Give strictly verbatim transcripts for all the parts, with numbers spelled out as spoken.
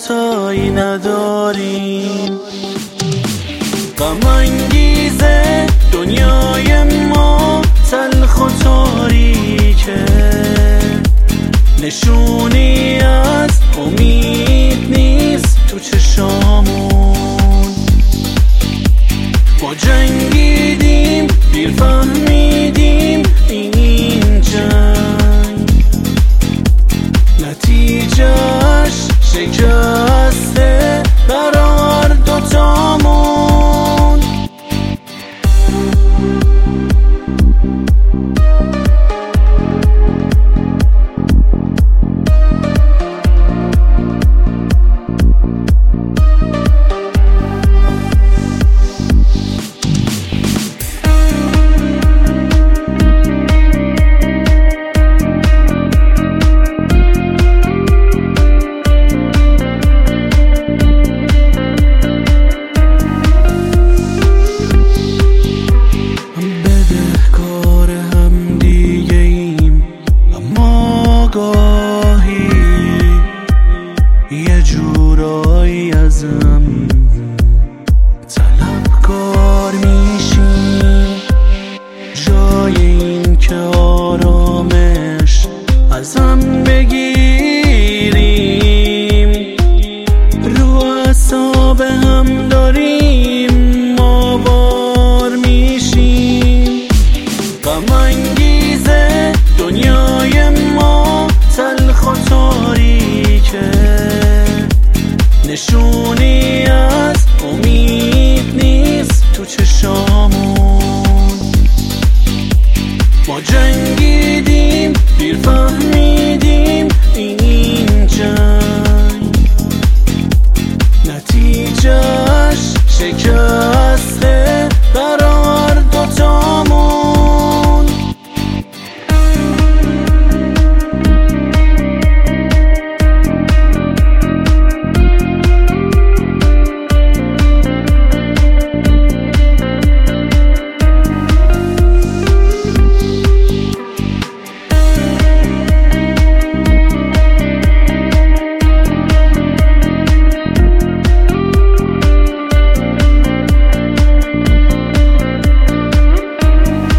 دوتایی نداریم. غم انگیزه دنیای ما تلخ و تاریکه، نشونی از امید نیست تو چشامون. ما جنگیدیم دیر فهمیدیم این جنگ نتیجهش شکسته برار دوتامون. گاهی یه جورایی ازم طلبکار میشیم، جای این که آرامش ازم بگیریم. رو اعصاب هم داریم ما بار میشیم. غم انگیزه دنیای ما تلخ و تاریکه، نشونی از امید نیست تو چشامون. ما جنگیدیم دیر فهمیدیم این جنگ نتیجهش شکسته برار دوتامون.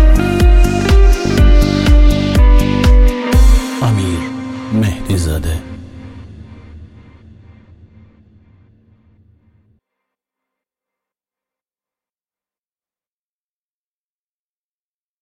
مهدی زاده.